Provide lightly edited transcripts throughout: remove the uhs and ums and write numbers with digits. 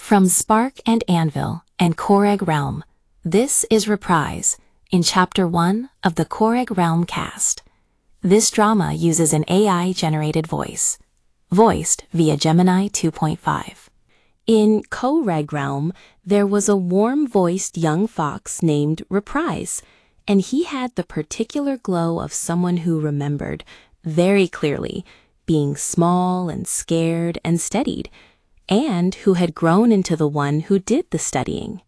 From Spark and Anvil and Koreg Realm, this is Reprise in Chapter 1 of the Koreg Realm cast. This drama uses an AI-generated voice, voiced via Gemini 2.5. In Koreg Realm, there was a warm-voiced young fox named Reprise, and he had the particular glow of someone who remembered, very clearly, being small and scared and steadied, and who had grown into the one who did the studying.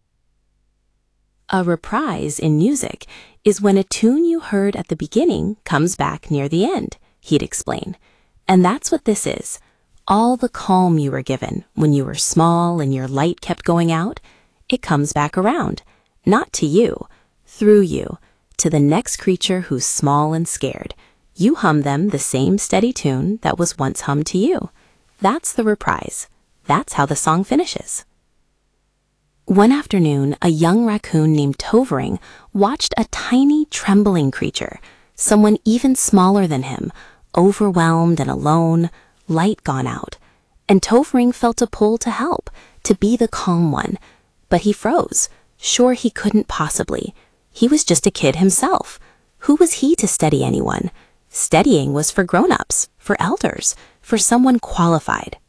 A reprise in music is when a tune you heard at the beginning comes back near the end, he'd explain. And that's what this is. All the calm you were given when you were small and your light kept going out, it comes back around, not to you, through you, to the next creature who's small and scared. You hum them the same steady tune that was once hummed to you. That's the reprise. That's how the song finishes. One afternoon, a young raccoon named Tovering watched a tiny, trembling creature, someone even smaller than him, overwhelmed and alone, light gone out. And Tovering felt a pull to help, to be the calm one. But he froze, sure he couldn't possibly. He was just a kid himself. Who was he to steady anyone? Steadying was for grown-ups, for elders, for someone qualified.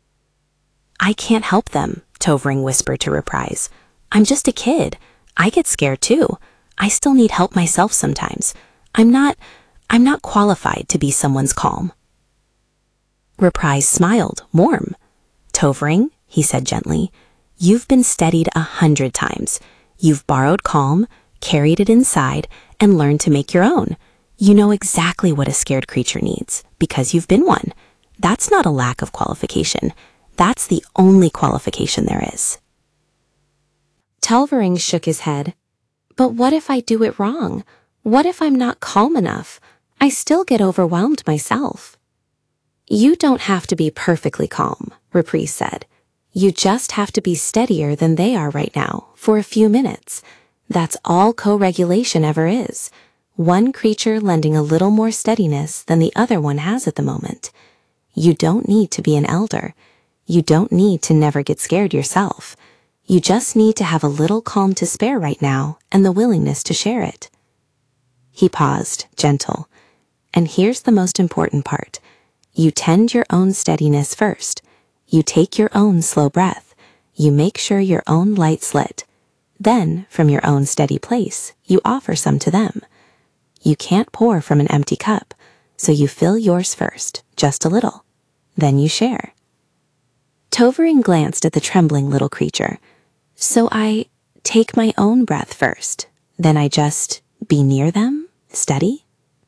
I can't help them, Tovering whispered to Reprise. I'm just a kid. I get scared too. I still need help myself sometimes. I'm not qualified to be someone's calm. Reprise smiled, warm. Tovering, he said gently, you've been steadied 100 times. You've borrowed calm, carried it inside, and learned to make your own. You know exactly what a scared creature needs, because you've been one. That's not a lack of qualification. That's the only qualification there is. Tovering shook his head. But what if I do it wrong? What if I'm not calm enough? I still get overwhelmed myself. You don't have to be perfectly calm, Reprise said. You just have to be steadier than they are right now, for a few minutes. That's all co-regulation ever is. One creature lending a little more steadiness than the other one has at the moment. You don't need to be an elder. You don't need to never get scared yourself. You just need to have a little calm to spare right now and the willingness to share it. He paused, gentle. And here's the most important part. You tend your own steadiness first. You take your own slow breath. You make sure your own light's lit. Then, from your own steady place, you offer some to them. You can't pour from an empty cup, so you fill yours first, just a little. Then you share. Tovering glanced at the trembling little creature. So I take my own breath first, then I just be near them, steady?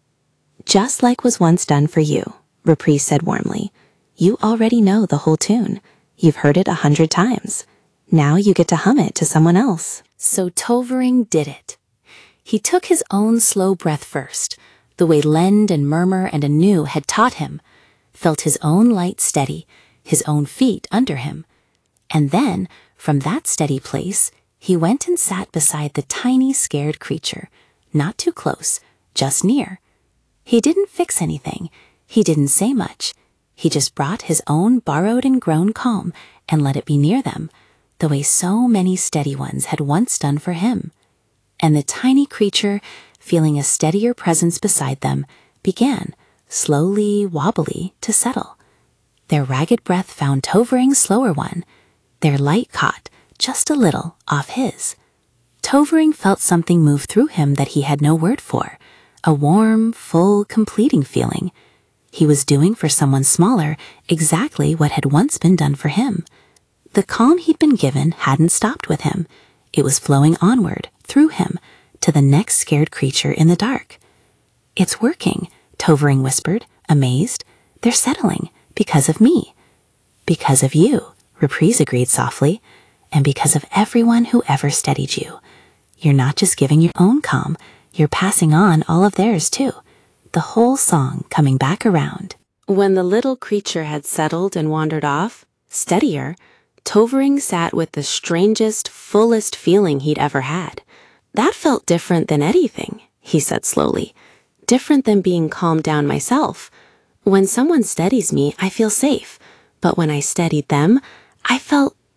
Just like was once done for you, Reprise said warmly. You already know the whole tune. You've heard it 100 times. Now you get to hum it to someone else. So Tovering did it. He took his own slow breath first, the way Lend and Murmur and Anu had taught him, felt his own light steady, his own feet under him. And then, from that steady place, he went and sat beside the tiny, scared creature, not too close, just near. He didn't fix anything. He didn't say much. He just brought his own borrowed and grown calm and let it be near them, the way so many steady ones had once done for him. And the tiny creature, feeling a steadier presence beside them, began, slowly, wobbly, to settle. Their ragged breath found Tovering's slower one. Their light caught, just a little, off his. Tovering felt something move through him that he had no word for, a warm, full, completing feeling. He was doing for someone smaller exactly what had once been done for him. The calm he'd been given hadn't stopped with him. It was flowing onward, through him, to the next scared creature in the dark. It's working, Tovering whispered, amazed. They're settling. Because of me. Because of you, Reprise agreed softly, and because of everyone who ever steadied you. You're not just giving your own calm, you're passing on all of theirs too. The whole song coming back around. When the little creature had settled and wandered off, steadier, Tovering sat with the strangest, fullest feeling he'd ever had. That felt different than anything, he said slowly. Different than being calmed down myself. When someone steadies me, I feel safe. But when I steadied them, I felt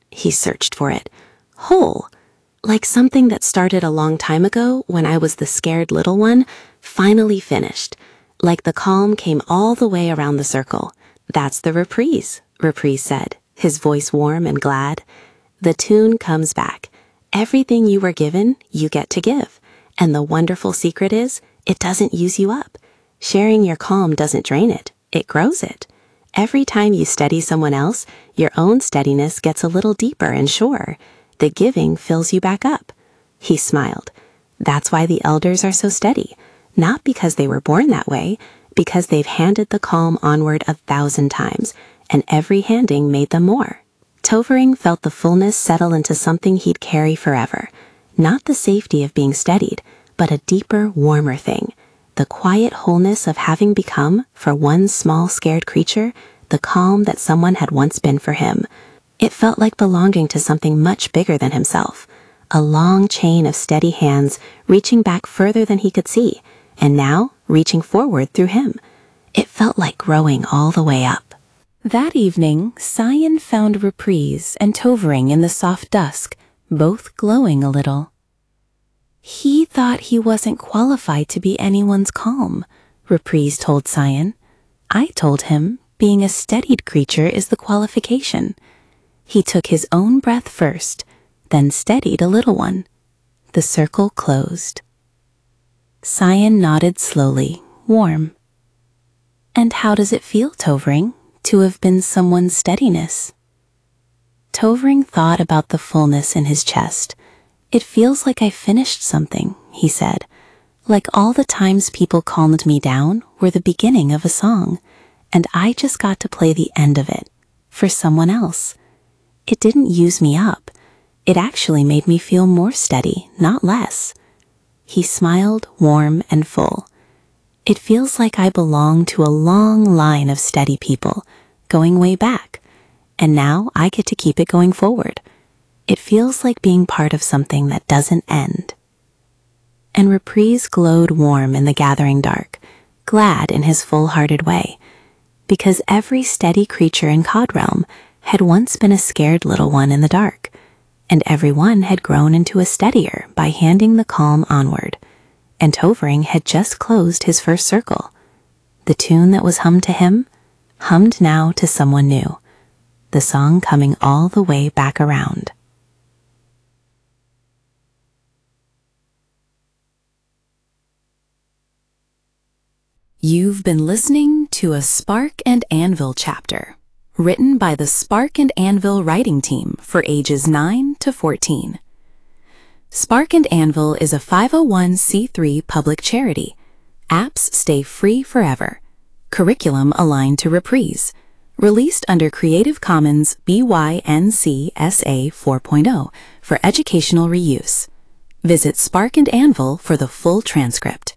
He searched for it. Whole. Like something that started a long time ago when I was the scared little one, finally finished. Like the calm came all the way around the circle. That's the reprise, Reprise said, his voice warm and glad. The tune comes back. Everything you were given, you get to give. And the wonderful secret is, it doesn't use you up. Sharing your calm doesn't drain it, it grows it. Every time you steady someone else, your own steadiness gets a little deeper and surer. The giving fills you back up. He smiled. That's why the elders are so steady. Not because they were born that way, because they've handed the calm onward 1,000 times, and every handing made them more. Tovering felt the fullness settle into something he'd carry forever. Not the safety of being steadied, but a deeper, warmer thing. The quiet wholeness of having become, for one small scared creature, the calm that someone had once been for him. It felt like belonging to something much bigger than himself. A long chain of steady hands reaching back further than he could see, and now reaching forward through him. It felt like growing all the way up. That evening, Cyan found Reprise and Tovering in the soft dusk, both glowing a little. He thought he wasn't qualified to be anyone's calm, Reprise told Cyan. I told him being a steadied creature is the qualification. He took his own breath first, then steadied a little one. The circle closed. Cyan nodded slowly, warm. And how does it feel, Tovering, to have been someone's steadiness? Tovering thought about the fullness in his chest. It feels like I finished something, he said. Like all the times people calmed me down were the beginning of a song, and I just got to play the end of it, for someone else. It didn't use me up. It actually made me feel more steady, not less. He smiled, warm and full. It feels like I belong to a long line of steady people, going way back, and now I get to keep it going forward. It feels like being part of something that doesn't end. And Reprise glowed warm in the gathering dark, glad in his full-hearted way, because every steady creature in Cod Realm had once been a scared little one in the dark, and every one had grown into a steadier by handing the calm onward, and Tovering had just closed his first circle. The tune that was hummed to him, hummed now to someone new, the song coming all the way back around. You've been listening to a Spark and Anvil chapter, written by the Spark and Anvil writing team for ages 9 to 14. Spark and Anvil is a 501c3 public charity. Apps stay free forever. Curriculum aligned to Reprise. Released under Creative Commons BY-NC SA 4.0 for educational reuse. Visit Spark and Anvil for the full transcript.